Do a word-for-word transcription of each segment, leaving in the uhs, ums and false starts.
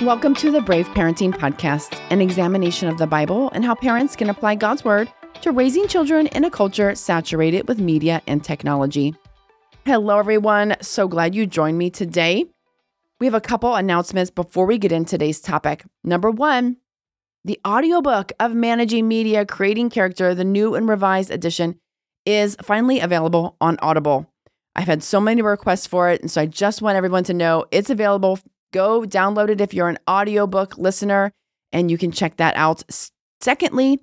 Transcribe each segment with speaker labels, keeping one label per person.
Speaker 1: Welcome to the Brave Parenting Podcast, an examination of the Bible and how parents can apply God's Word to raising children in a culture saturated with media and technology. Hello, everyone. So glad you joined me today. We have a couple announcements before we get into today's topic. Number one, the audiobook of Managing Media, Creating Character, the new and revised edition, is finally available on Audible. I've had so many requests for it, and so I just want everyone to know it's available. Go download it if you're an audiobook listener, and you can check that out. Secondly,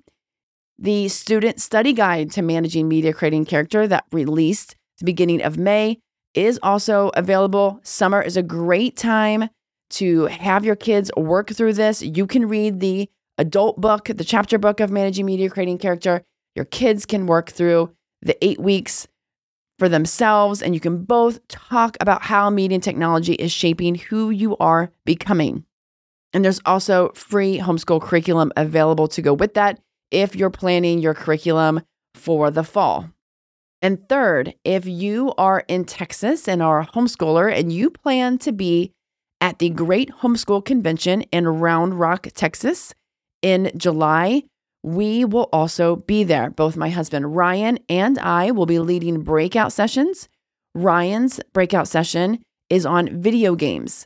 Speaker 1: the student study guide to Managing Media, Creating Character that released at the beginning of May is also available. Summer is a great time to have your kids work through this. You can read the adult book, the chapter book of Managing Media, Creating Character. Your kids can work through the eight weeks for themselves, and you can both talk about how media and technology is shaping who you are becoming. And there's also free homeschool curriculum available to go with that if you're planning your curriculum for the fall. And third, if you are in Texas and are a homeschooler and you plan to be at the Great Homeschool Convention in Round Rock, Texas in July, we will also be there. Both my husband Ryan and I will be leading breakout sessions. Ryan's breakout session is on video games,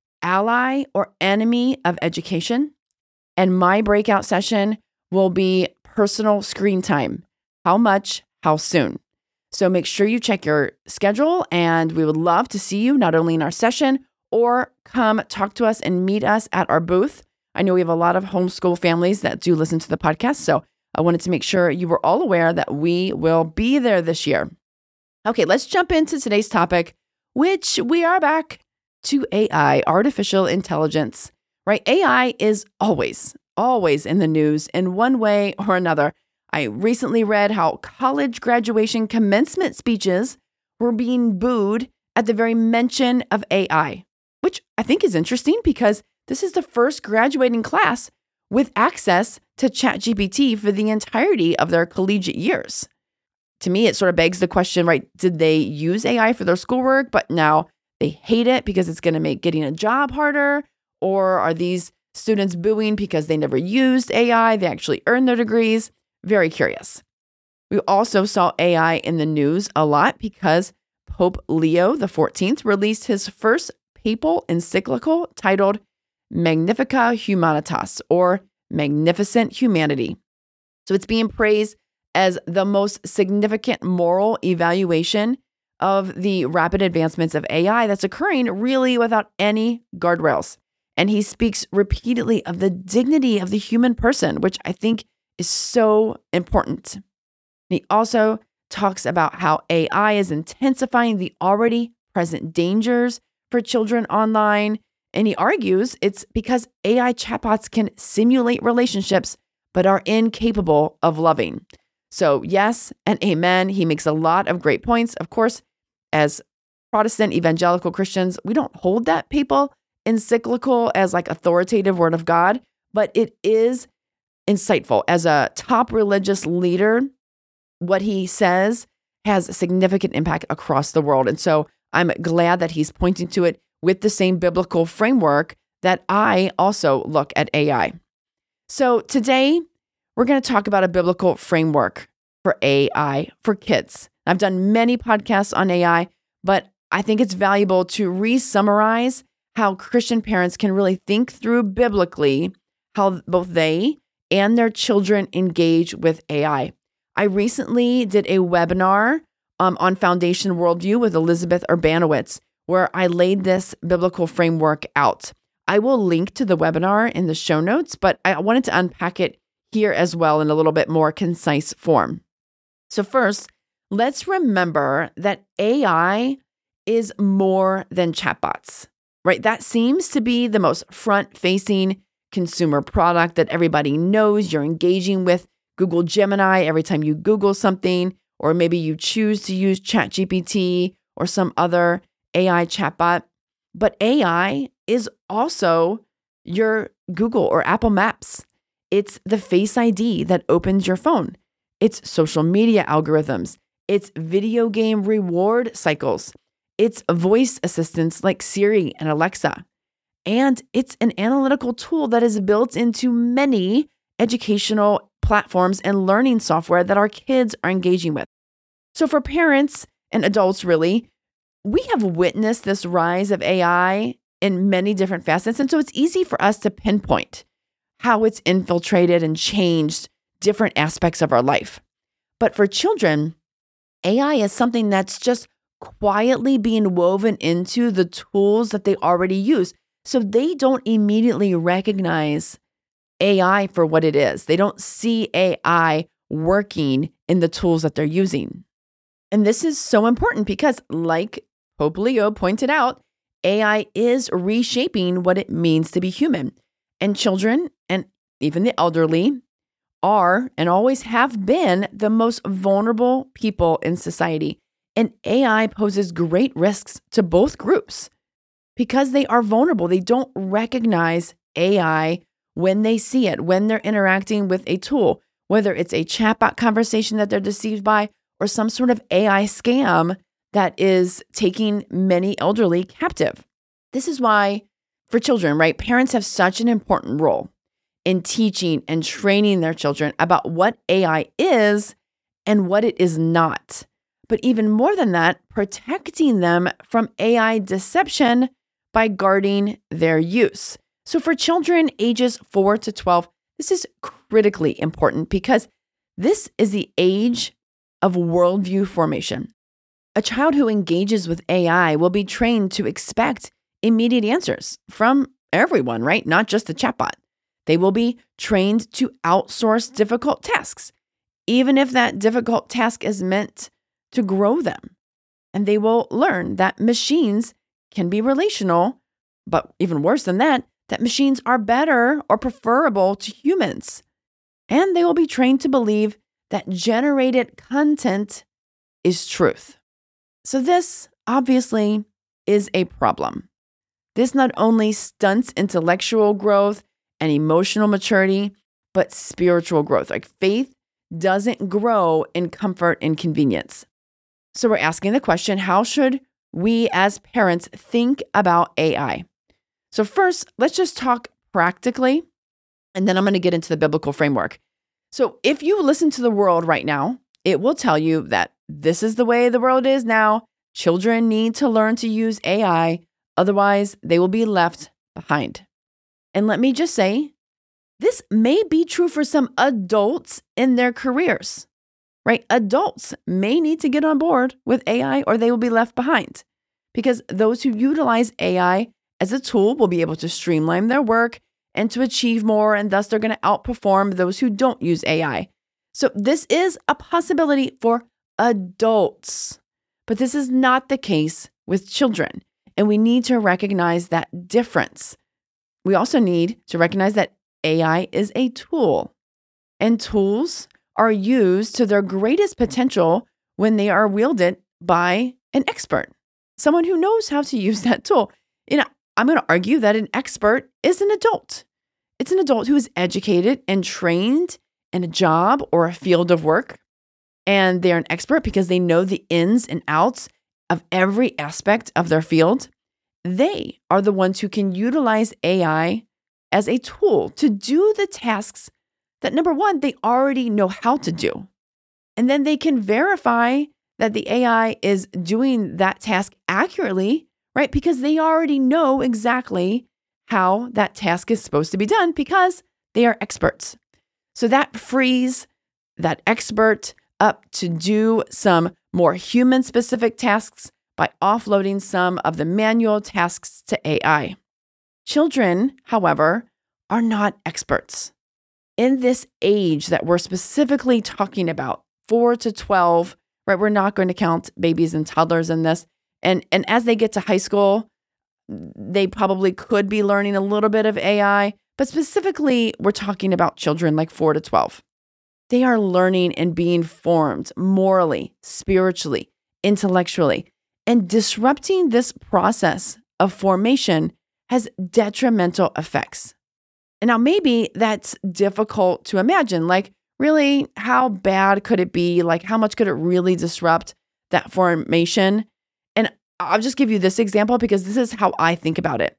Speaker 1: ally or enemy of education. And my breakout session will be personal screen time. How much, how soon? So make sure you check your schedule, and we would love to see you not only in our session or come talk to us and meet us at our booth. I know we have a lot of homeschool families that do listen to the podcast, so I wanted to make sure you were all aware that we will be there this year. Okay, let's jump into today's topic, which we are back to A I, artificial intelligence, right? A I is always, always in the news in one way or another. I recently read how college graduation commencement speeches were being booed at the very mention of A I, which I think is interesting because this is the first graduating class with access to ChatGPT for the entirety of their collegiate years. To me, it sort of begs the question, right? Did they use A I for their schoolwork, but now they hate it because it's going to make getting a job harder? Or are these students booing because they never used A I? They actually earned their degrees? Very curious. We also saw A I in the news a lot because Pope Leo the fourteenth released his first papal encyclical titled Magnificat Humanitas, or Magnificent Humanity. So it's being praised as the most significant moral evaluation of the rapid advancements of A I that's occurring really without any guardrails. And he speaks repeatedly of the dignity of the human person, which I think is so important. And he also talks about how A I is intensifying the already present dangers for children online. And he argues it's because A I chatbots can simulate relationships, but are incapable of loving. So yes and amen. He makes a lot of great points. Of course, as Protestant evangelical Christians, we don't hold that papal encyclical as like authoritative word of God, but it is insightful. As a top religious leader, what he says has a significant impact across the world. And so I'm glad that he's pointing to it with the same biblical framework that I also look at A I. So today, we're going to talk about a biblical framework for A I for kids. I've done many podcasts on A I, but I think it's valuable to re-summarize how Christian parents can really think through biblically how both they and their children engage with A I. I recently did a webinar um, on Foundation Worldview with Elizabeth Urbanowitz, where I laid this biblical framework out. I will link to the webinar in the show notes, but I wanted to unpack it here as well in a little bit more concise form. So first, let's remember that A I is more than chatbots, right? That seems to be the most front-facing consumer product that everybody knows. You're engaging with Google Gemini every time you Google something, or maybe you choose to use ChatGPT or some other A I chatbot. But A I is also your Google or Apple Maps. It's the Face I D that opens your phone. It's social media algorithms. It's video game reward cycles. It's voice assistants like Siri and Alexa. And it's an analytical tool that is built into many educational platforms and learning software that our kids are engaging with. So for parents and adults, really, we have witnessed this rise of A I in many different facets. And so it's easy for us to pinpoint how it's infiltrated and changed different aspects of our life. But for children, A I is something that's just quietly being woven into the tools that they already use. So they don't immediately recognize A I for what it is. They don't see A I working in the tools that they're using. And this is so important because, like Pope Leo pointed out, A I is reshaping what it means to be human. And children, and even the elderly, are and always have been the most vulnerable people in society. And A I poses great risks to both groups because they are vulnerable. They don't recognize A I when they see it, when they're interacting with a tool, whether it's a chatbot conversation that they're deceived by or some sort of A I scam that is taking many elderly captive. This is why, for children, right, parents have such an important role in teaching and training their children about what A I is and what it is not. But even more than that, protecting them from A I deception by guarding their use. So for children ages four to twelve, this is critically important because this is the age of worldview formation. A child who engages with A I will be trained to expect immediate answers from everyone, right? Not just the chatbot. They will be trained to outsource difficult tasks, even if that difficult task is meant to grow them. And they will learn that machines can be relational, but even worse than that, that machines are better or preferable to humans. And they will be trained to believe that generated content is truth. So this obviously is a problem. This not only stunts intellectual growth and emotional maturity, but spiritual growth. Like faith doesn't grow in comfort and convenience. So we're asking the question, how should we as parents think about A I? So first, let's just talk practically, and then I'm going to get into the biblical framework. So if you listen to the world right now, it will tell you that this is the way the world is now. Children need to learn to use A I, otherwise they will be left behind. And let me just say, this may be true for some adults in their careers, right? Adults may need to get on board with A I or they will be left behind because those who utilize A I as a tool will be able to streamline their work and to achieve more, and thus they're going to outperform those who don't use A I. So this is a possibility for adults, but this is not the case with children, and we need to recognize that difference. We also need to recognize that A I is a tool, and tools are used to their greatest potential when they are wielded by an expert, someone who knows how to use that tool. You know, I'm going to argue that an expert is an adult. It's an adult who is educated and trained in a job or a field of work, and they're an expert because they know the ins and outs of every aspect of their field. They are the ones who can utilize A I as a tool to do the tasks that, number one, they already know how to do. And then they can verify that the A I is doing that task accurately, right? Because they already know exactly how that task is supposed to be done because they are experts. So that frees that expert up to do some more human-specific tasks by offloading some of the manual tasks to A I. Children, however, are not experts. In this age that we're specifically talking about, four to twelve, right? We're not going to count babies and toddlers in this. And, and as they get to high school, they probably could be learning a little bit of A I, but specifically, we're talking about children like four to twelve. They are learning and being formed morally, spiritually, intellectually, and disrupting this process of formation has detrimental effects. And now maybe that's difficult to imagine. Like, really, how bad could it be? Like, how much could it really disrupt that formation? And I'll just give you this example because this is how I think about it.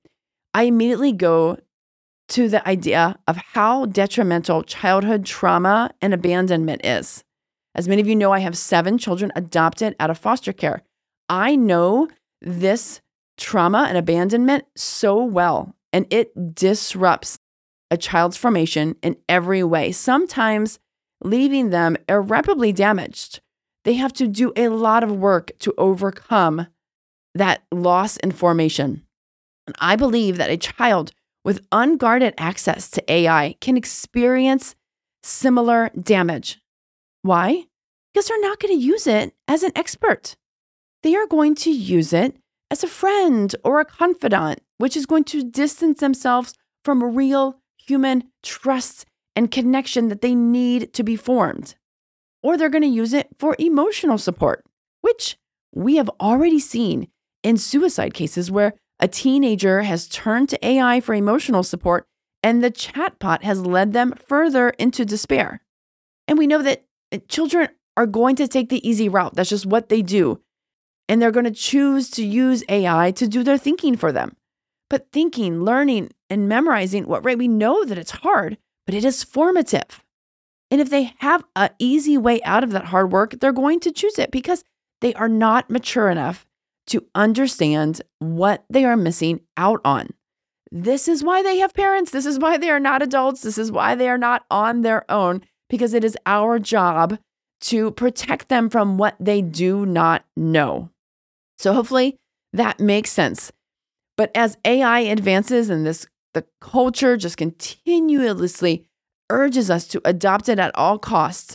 Speaker 1: I immediately go to the idea of how detrimental childhood trauma and abandonment is. As many of you know, I have seven children adopted out of foster care. I know this trauma and abandonment so well, and it disrupts a child's formation in every way, sometimes leaving them irreparably damaged. They have to do a lot of work to overcome that loss in formation. And I believe that a child with unguarded access to A I can experience similar damage. Why? Because they're not going to use it as an expert. They are going to use it as a friend or a confidant, which is going to distance themselves from real human trust and connection that they need to be formed. Or they're going to use it for emotional support, which we have already seen in suicide cases where a teenager has turned to A I for emotional support and the chatbot has led them further into despair. And we know that children are going to take the easy route. That's just what they do. And they're going to choose to use A I to do their thinking for them. But thinking, learning, and memorizing, what right, we know that it's hard, but it is formative. And if they have an easy way out of that hard work, they're going to choose it because they are not mature enough to understand what they are missing out on. This is why they have parents. This is why they are not adults. This is why they are not on their own, because it is our job to protect them from what they do not know. So hopefully that makes sense. But as A I advances and this the culture just continuously urges us to adopt it at all costs,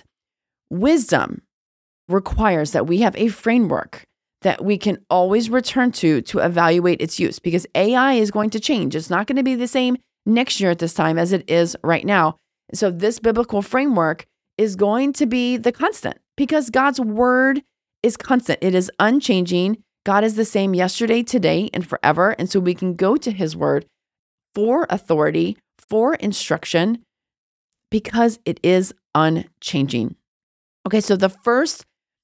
Speaker 1: wisdom requires that we have a framework that we can always return to to evaluate its use, because A I is going to change. It's not going to be the same next year at this time as it is right now. So this biblical framework is going to be the constant because God's word is constant. It is unchanging. God is the same yesterday, today, and forever. And so we can go to his word for authority, for instruction, because it is unchanging. Okay, so the first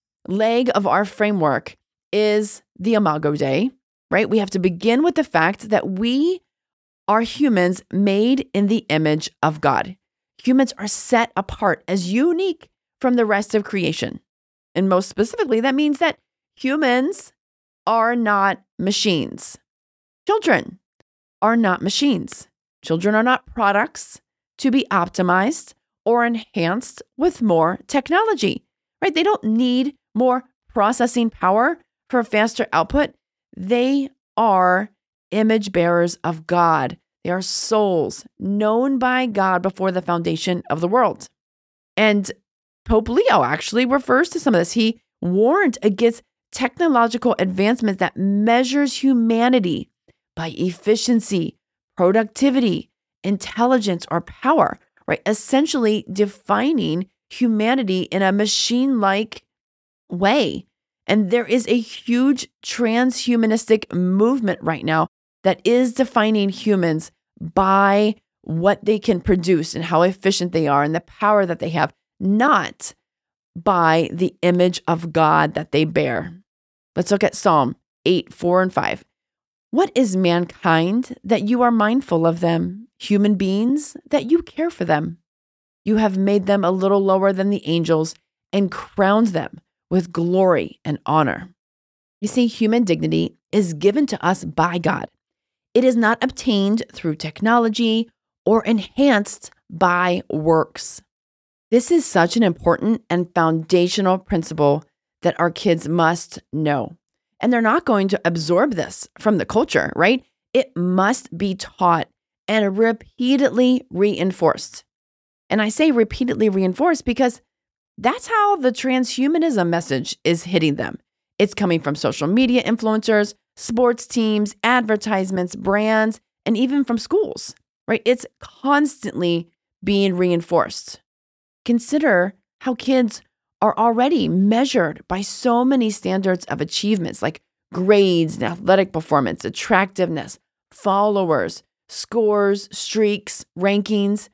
Speaker 1: leg of our framework is the Imago Dei, right? We have to begin with the fact that we are humans made in the image of God. Humans are set apart as unique from the rest of creation. And most specifically, that means that humans are not machines. Children are not machines. Children are not products to be optimized or enhanced with more technology, right? They don't need more processing power for faster output. They are image bearers of God. They are souls known by God before the foundation of the world. And Pope Leo actually refers to some of this. He warned against technological advancement that measures humanity by efficiency, productivity, intelligence, or power, right? Essentially defining humanity in a machine-like way. And there is a huge transhumanistic movement right now that is defining humans by what they can produce and how efficient they are and the power that they have, not by the image of God that they bear. Let's look at Psalm eight, four, and five. What is mankind that you are mindful of them, human beings that you care for them? You have made them a little lower than the angels and crowned them with glory and honor. You see, human dignity is given to us by God. It is not obtained through technology or enhanced by works. This is such an important and foundational principle that our kids must know. And they're not going to absorb this from the culture, right? It must be taught and repeatedly reinforced. And I say repeatedly reinforced because that's how the transhumanism message is hitting them. It's coming from social media influencers, sports teams, advertisements, brands, and even from schools, right? It's constantly being reinforced. Consider how kids are already measured by so many standards of achievements like grades and athletic performance, attractiveness, followers, scores, streaks, rankings.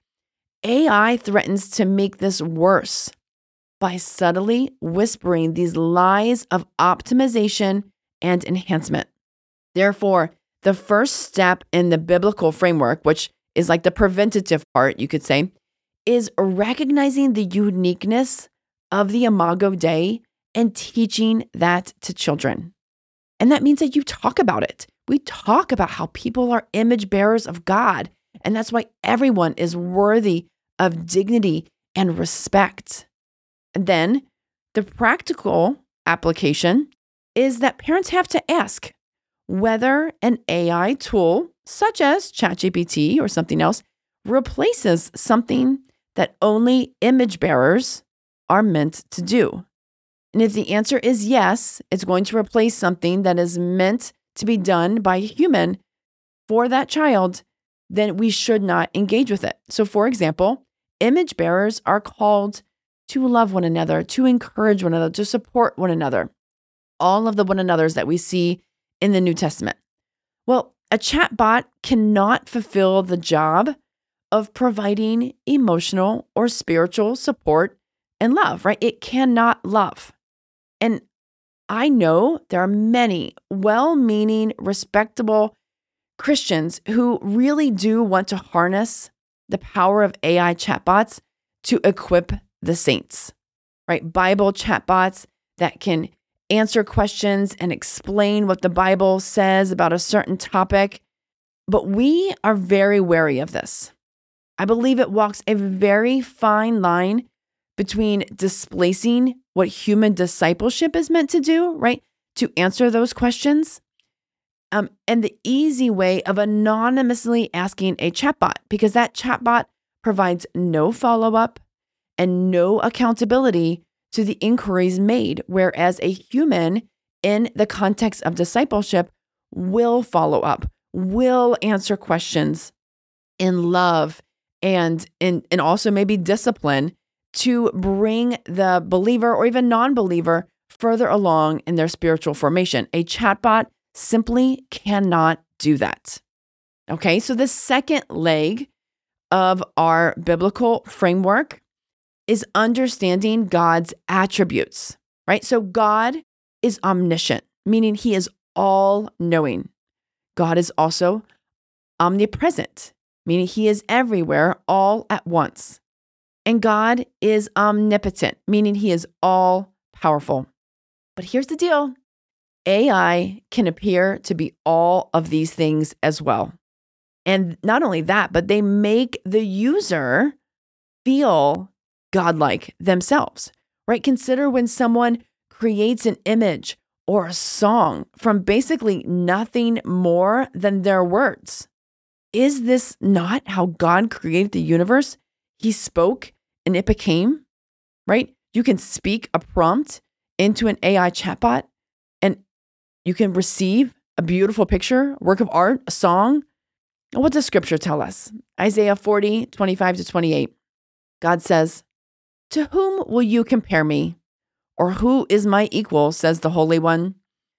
Speaker 1: A I threatens to make this worse by subtly whispering these lies of optimization and enhancement. Therefore, The first step in the biblical framework, which is like the preventative part, you could say, is recognizing the uniqueness of the Imago Dei and teaching that to children. And that means that you talk about it. We talk about how people are image bearers of God. And that's why everyone is worthy of dignity and respect. And then the practical application is that parents have to ask whether an A I tool, such as ChatGPT or something else, replaces something that only image bearers are meant to do. And if the answer is yes, it's going to replace something that is meant to be done by a human for that child, then we should not engage with it. So, for example, image bearers are called to love one another, to encourage one another, to support one another. All of the one another's that we see in the New Testament. Well, a chatbot cannot fulfill the job of providing emotional or spiritual support and love, right? It cannot love. And I know there are many well-meaning, respectable Christians who really do want to harness the power of A I chatbots to equip the saints, right? Bible chatbots that can answer questions and explain what the Bible says about a certain topic. But we are very wary of this. I believe it walks a very fine line between displacing what human discipleship is meant to do, right? To answer those questions, um, and the easy way of anonymously asking a chatbot, because that chatbot provides no follow-up and no accountability to the inquiries made, whereas a human in the context of discipleship will follow up, will answer questions in love and in, and also maybe discipline to bring the believer or even non-believer further along in their spiritual formation. A chatbot simply cannot do that. Okay, so the second leg of our biblical framework is understanding God's attributes, right? So God is omniscient, meaning he is all-knowing. God is also omnipresent, meaning he is everywhere all at once. And God is omnipotent, meaning he is all-powerful. But here's the deal. A I can appear to be all of these things as well. And not only that, but they make the user feel godlike themselves, right? Consider when someone creates an image or a song from basically nothing more than their words. Is this not how God created the universe? He spoke and it became, right? You can speak a prompt into an A I chatbot and you can receive a beautiful picture, work of art, a song. What does scripture tell us? Isaiah forty, twenty-five to twenty-eight. God says, "To whom will you compare me? Or who is my equal, says the Holy One?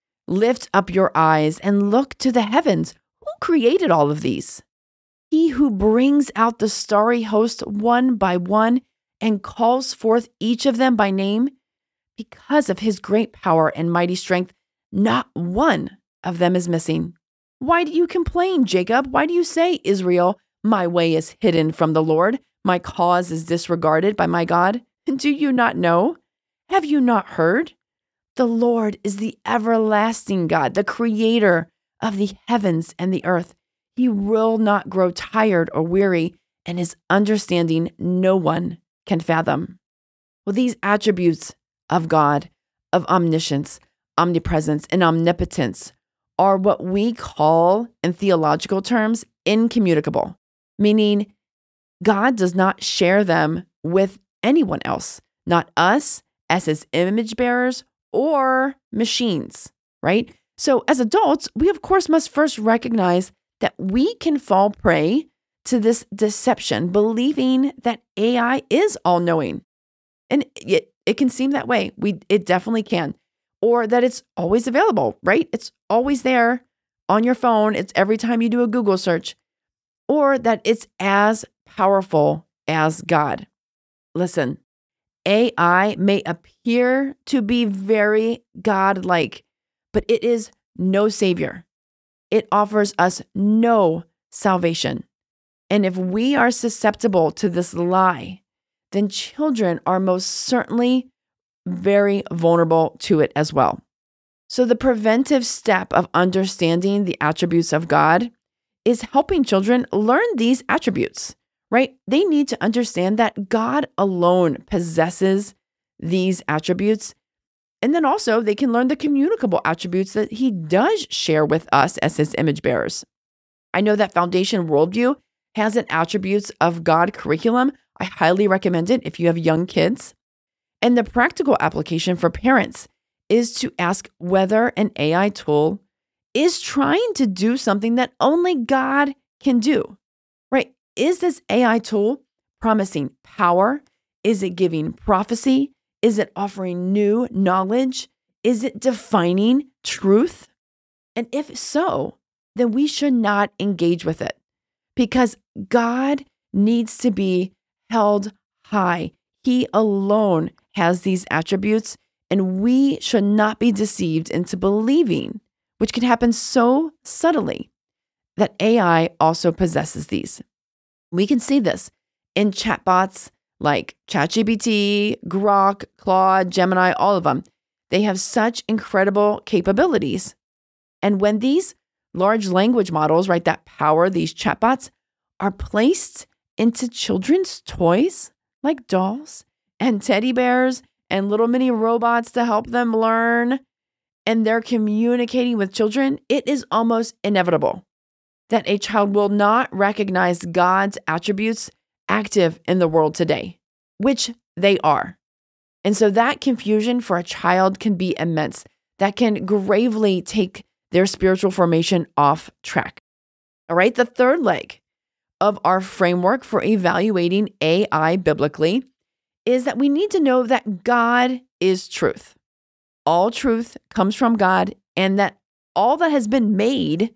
Speaker 1: Lift up your eyes and look to the heavens. Who created all of these? He who brings out the starry host one by one and calls forth each of them by name. Because of his great power and mighty strength, not one of them is missing. Why do you complain, Jacob? Why do you say, Israel, my way is hidden from the Lord? My cause is disregarded by my God. Do you not know? Have you not heard? The Lord is the everlasting God, the creator of the heavens and the earth. He will not grow tired or weary, and his understanding no one can fathom." Well, these attributes of God, of omniscience, omnipresence, and omnipotence are what we call, in theological terms, incommunicable, meaning God does not share them with anyone else, not us as his image bearers or machines, right? So as adults, we of course must first recognize that we can fall prey to this deception, believing that A I is all-knowing. And it, it can seem that way. We It definitely can. Or that it's always available, right? It's always there on your phone. It's every time you do a Google search. Or that it's as powerful as God. Listen, A I may appear to be very God-like, but it is no savior. it offers us no salvation. And if we are susceptible to this lie, then children are most certainly very vulnerable to it as well. So the preventive step of understanding the attributes of God is helping children learn these attributes, right? They need to understand that God alone possesses these attributes. And then also they can learn the communicable attributes that he does share with us as his image bearers. I know that Foundation Worldview has an attributes of God curriculum. I highly recommend it if you have young kids. And the practical application for parents is to ask whether an A I tool is trying to do something that only God can do, right? Is this A I tool promising power? Is it giving prophecy? Is it offering new knowledge? Is it defining truth? And if so, then we should not engage with it because God needs to be held high. He alone has these attributes, and we should not be deceived into believing, which can happen so subtly, that A I also possesses these. We can see this in chatbots like ChatGPT, Grok, Claude, Gemini, all of them. They have such incredible capabilities. And when these large language models, right, that power these chatbots are placed into children's toys like dolls and teddy bears and little mini robots to help them learn, and they're communicating with children, it is almost inevitable that a child will not recognize God's attributes active in the world today, which they are. And so that confusion for a child can be immense. That can gravely take their spiritual formation off track. All right, the third leg of our framework for evaluating A I biblically is that we need to know that God is truth. All truth comes from God, and that all that has been made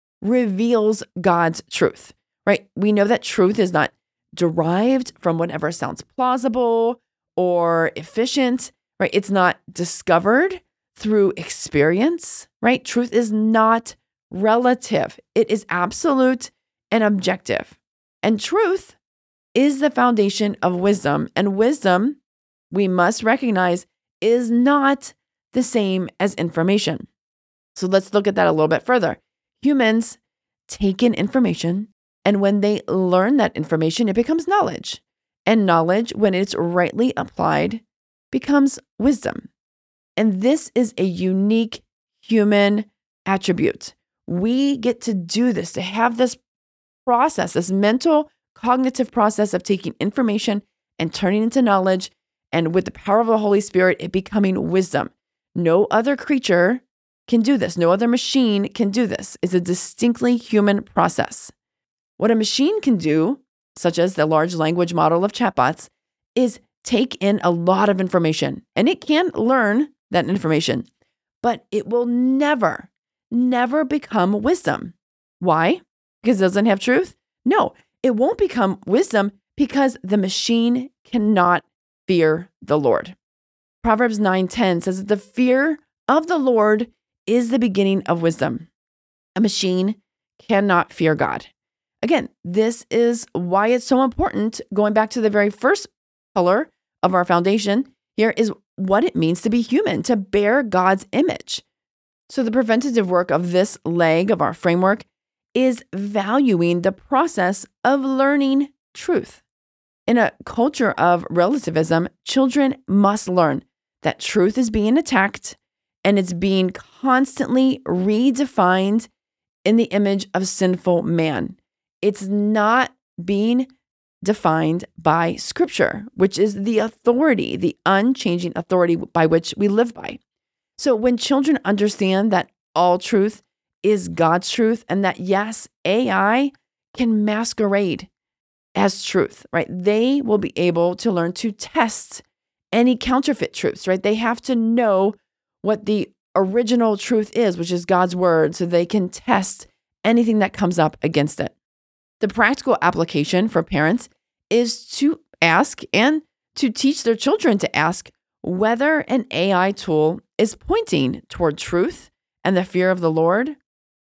Speaker 1: reveals God's truth, right? We know that truth is not derived from whatever sounds plausible or efficient, right? It's not discovered through experience, right? Truth is not relative. It is absolute and objective. And truth is the foundation of wisdom. And wisdom, we must recognize, is not the same as information. So let's look at that a little bit further. Humans take in information, and when they learn that information, it becomes knowledge. And knowledge, when it's rightly applied, becomes wisdom. And this is a unique human attribute. We get to do this, to have this process, this mental cognitive process of taking information and turning into knowledge, and with the power of the Holy Spirit, it becoming wisdom. No other creature can do this. No other machine can do this. It's a distinctly human process. What a machine can do, such as the large language model of chatbots, is take in a lot of information, and it can learn that information, but it will never, never become wisdom. Why? Because it doesn't have truth? No, it won't become wisdom because the machine cannot fear the Lord. Proverbs nine ten says that the fear of the Lord is the beginning of wisdom. A machine cannot fear God. Again, this is why it's so important, going back to the very first pillar of our foundation here, is what it means to be human, to bear God's image. So the preventative work of this leg of our framework is valuing the process of learning truth. In a culture of relativism, children must learn that truth is being attacked and it's being constantly redefined in the image of sinful man. It's not being defined by Scripture, which is the authority, the unchanging authority by which we live by. So when children understand that all truth is God's truth, and that yes, A I can masquerade as truth, right? They will be able to learn to test any counterfeit truths, right? They have to know what the original truth is, which is God's word, so they can test anything that comes up against it. The practical application for parents is to ask and to teach their children to ask whether an A I tool is pointing toward truth and the fear of the Lord,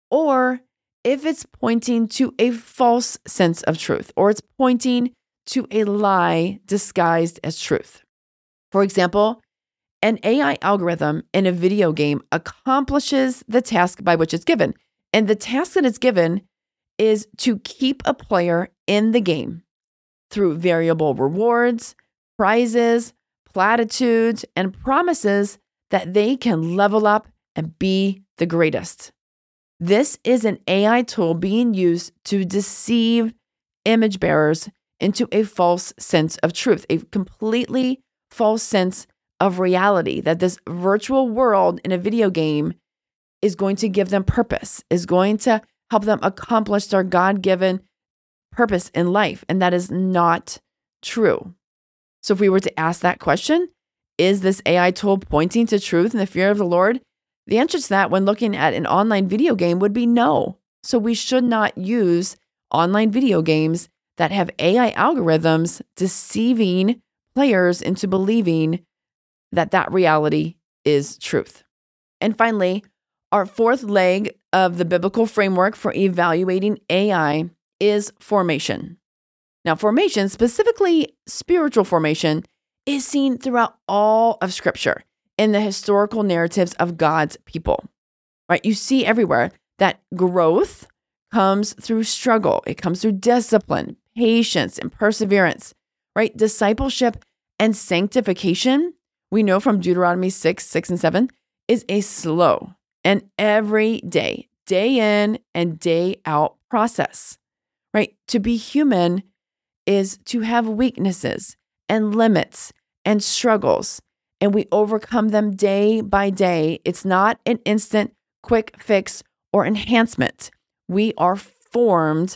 Speaker 1: or if it's pointing to a false sense of truth, or it's pointing to a lie disguised as truth. For example, an A I algorithm in a video game accomplishes the task by which it's given. And the task that it's given is to keep a player in the game through variable rewards, prizes, platitudes, and promises that they can level up and be the greatest. This is an A I tool being used to deceive image bearers into a false sense of truth, a completely false sense of reality, that this virtual world in a video game is going to give them purpose, is going to help them accomplish their God-given purpose in life. And that is not true. So if we were to ask that question, is this A I tool pointing to truth and the fear of the Lord? The answer to that when looking at an online video game would be no. So we should not use online video games that have A I algorithms deceiving players into believing that that reality is truth. And finally, our fourth leg of the biblical framework for evaluating A I is formation. Now, formation, specifically spiritual formation, is seen throughout all of Scripture in the historical narratives of God's people, right? You see everywhere that growth comes through struggle. It comes through discipline, patience, and perseverance, right? Discipleship and sanctification, we know from Deuteronomy six, six, and seven, is a slow and every day, day in and day out process, right? To be human is to have weaknesses and limits and struggles, and we overcome them day by day. It's not an instant quick fix or enhancement. We are formed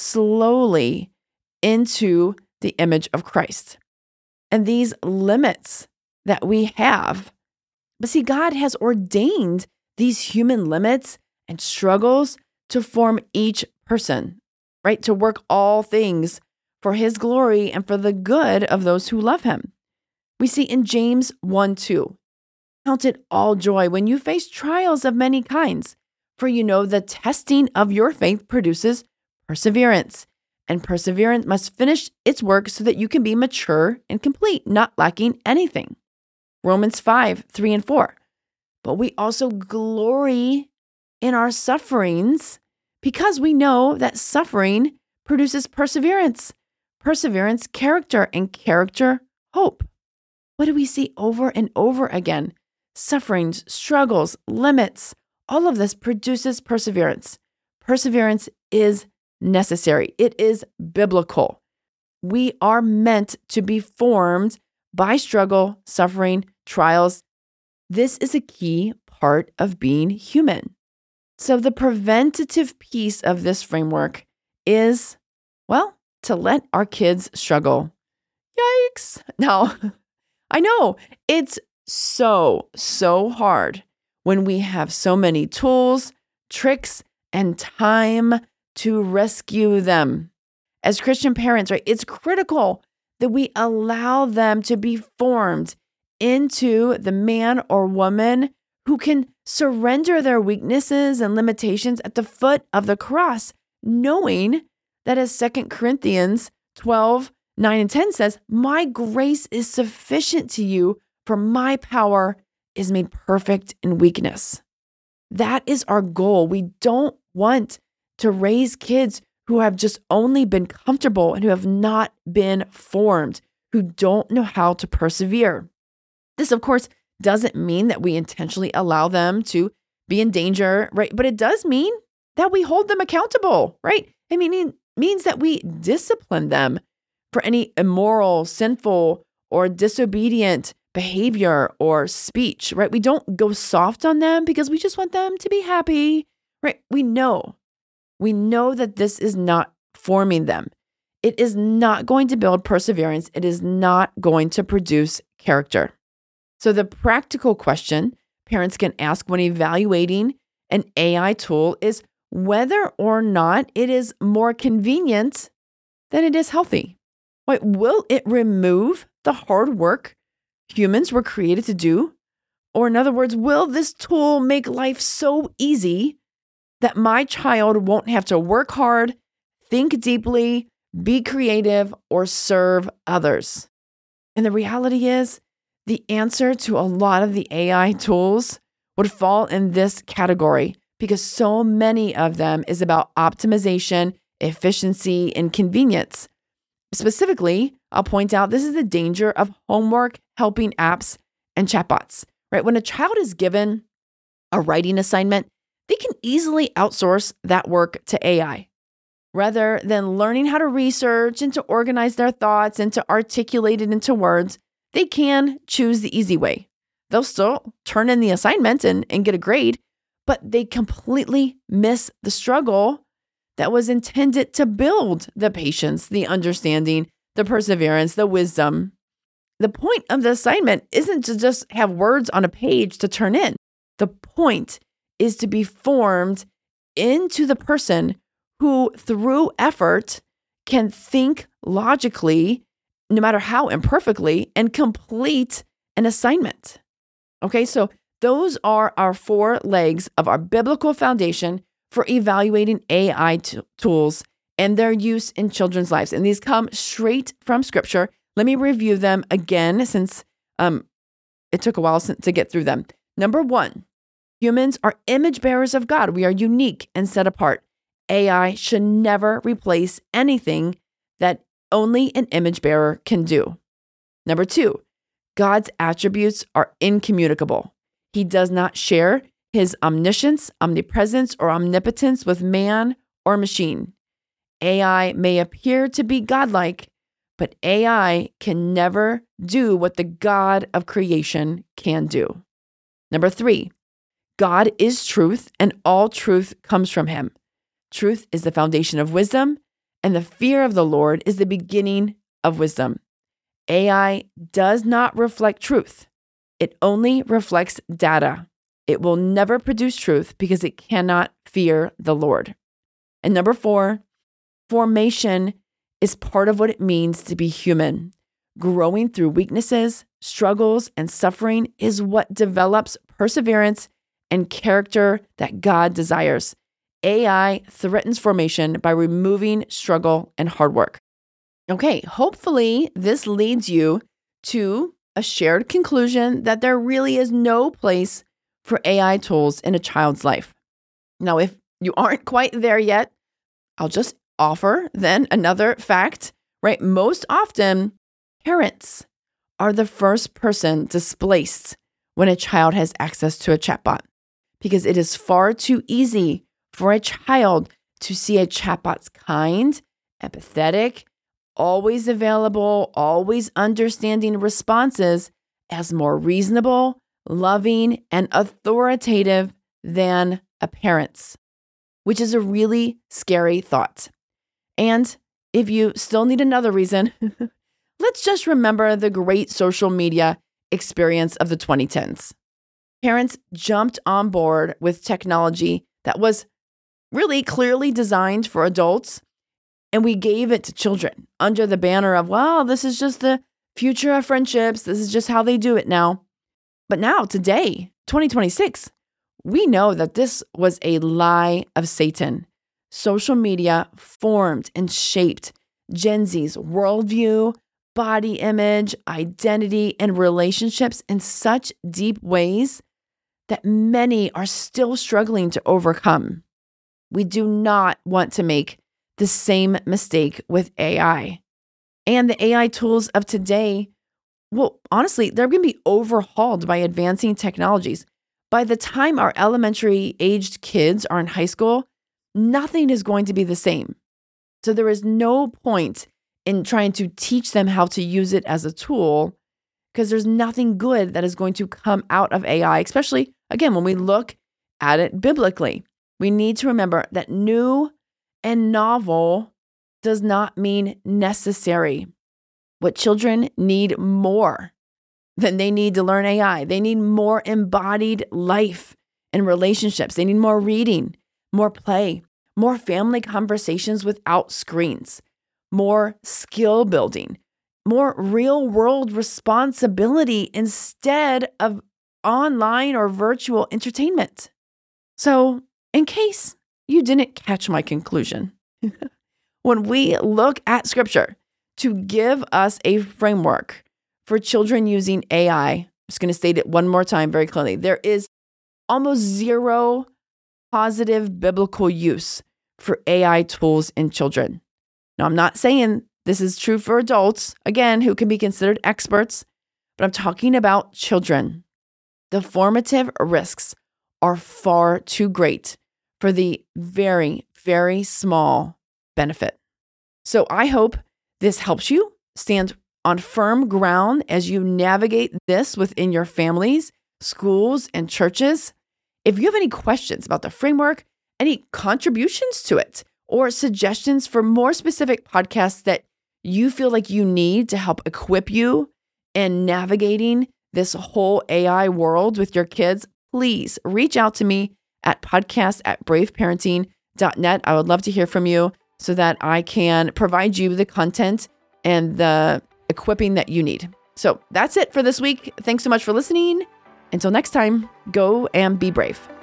Speaker 1: slowly into the image of Christ. And these limits that we have, but see, God has ordained these human limits and struggles to form each person, right? To work all things for His glory and for the good of those who love Him. We see in James one two, count it all joy when you face trials of many kinds, for you know the testing of your faith produces perseverance, and perseverance must finish its work so that you can be mature and complete, not lacking anything. Romans five, three and four. But we also glory in our sufferings because we know that suffering produces perseverance, perseverance, character, and character, hope. What do we see over and over again? Sufferings, struggles, limits, all of this produces perseverance. Perseverance is necessary. It is biblical. We are meant to be formed by struggle, suffering, trials. This is a key part of being human. So the preventative piece of this framework is, well, to let our kids struggle. Yikes. Now, I know it's so, so hard when we have so many tools, tricks, and time to rescue them. As Christian parents, right, it's critical that we allow them to be formed into the man or woman who can surrender their weaknesses and limitations at the foot of the cross, knowing that as Second Corinthians twelve, nine and ten says, my grace is sufficient to you, for my power is made perfect in weakness. That is our goal. We don't want to raise kids who have just only been comfortable and who have not been formed, who don't know how to persevere. This, of course, doesn't mean that we intentionally allow them to be in danger, right? But it does mean that we hold them accountable, right? I mean, it means that we discipline them for any immoral, sinful, or disobedient behavior or speech, right? We don't go soft on them because we just want them to be happy, right? We know, we know that this is not forming them. It is not going to build perseverance. It is not going to produce character. So the practical question parents can ask when evaluating an A I tool is whether or not it is more convenient than it is healthy. Wait, will it remove the hard work humans were created to do? Or in other words, will this tool make life so easy that my child won't have to work hard, think deeply, be creative, or serve others. And the reality is, the answer to a lot of the A I tools would fall in this category because so many of them is about optimization, efficiency, and convenience. Specifically, I'll point out this is the danger of homework helping apps and chatbots, right? When a child is given a writing assignment, they can easily outsource that work to A I. Rather than learning how to research and to organize their thoughts and to articulate it into words, they can choose the easy way. They'll still turn in the assignment and, and get a grade, but they completely miss the struggle that was intended to build the patience, the understanding, the perseverance, the wisdom. The point of the assignment isn't to just have words on a page to turn in. The point is to be formed into the person who, through effort, can think logically, no matter how imperfectly, and complete an assignment. Okay, so those are our four legs of our biblical foundation for evaluating A I t- tools and their use in children's lives. And these come straight from Scripture. Let me review them again since um, it took a while to get through them. Number one, humans are image bearers of God. We are unique and set apart. A I should never replace anything that only an image bearer can do. Number two, God's attributes are incommunicable. He does not share his omniscience, omnipresence, or omnipotence with man or machine. A I may appear to be godlike, but A I can never do what the God of creation can do. Number three, God is truth, and all truth comes from him. Truth is the foundation of wisdom, and the fear of the Lord is the beginning of wisdom. A I does not reflect truth. It only reflects data. It will never produce truth because it cannot fear the Lord. And number four, formation is part of what it means to be human. Growing through weaknesses, struggles, and suffering is what develops perseverance and character that God desires. A I threatens formation by removing struggle and hard work. Okay, hopefully this leads you to a shared conclusion that there really is no place for A I tools in a child's life. Now, if you aren't quite there yet, I'll just offer then another fact, right? Most often, parents are the first person displaced when a child has access to a chatbot because it is far too easy for a child to see a chatbot's kind, empathetic, always available, always understanding responses as more reasonable, loving, and authoritative than a parent's, which is a really scary thought. And if you still need another reason, let's just remember the great social media experience of the twenty tens. Parents jumped on board with technology that was really clearly designed for adults, and we gave it to children under the banner of, well, this is just the future of friendships. This is just how they do it now. But now, today, twenty twenty-six, we know that this was a lie of Satan. Social media formed and shaped Gen Z's worldview, body image, identity, and relationships in such deep ways that many are still struggling to overcome. We do not want to make the same mistake with A I. And the A I tools of today, well, honestly, they're going to be overhauled by advancing technologies. By the time our elementary aged kids are in high school, nothing is going to be the same. So there is no point in trying to teach them how to use it as a tool because there's nothing good that is going to come out of A I, especially, again, when we look at it biblically. We need to remember that new and novel does not mean necessary. What children need more than they need to learn A I. They need more embodied life and relationships. They need more reading, more play, more family conversations without screens, more skill building, more real world responsibility instead of online or virtual entertainment. So, in case you didn't catch my conclusion. When we look at scripture to give us a framework for children using A I, I'm just going to state it one more time very clearly. There is almost zero positive biblical use for A I tools in children. Now, I'm not saying this is true for adults, again, who can be considered experts, but I'm talking about children. The formative risks are far too great for the very, very small benefit. So I hope this helps you stand on firm ground as you navigate this within your families, schools, and churches. If you have any questions about the framework, any contributions to it, or suggestions for more specific podcasts that you feel like you need to help equip you in navigating this whole A I world with your kids, please reach out to me at podcast at brave parenting dot net. I would love to hear from you so that I can provide you the content and the equipping that you need. So that's it for this week. Thanks so much for listening. Until next time, go and be brave.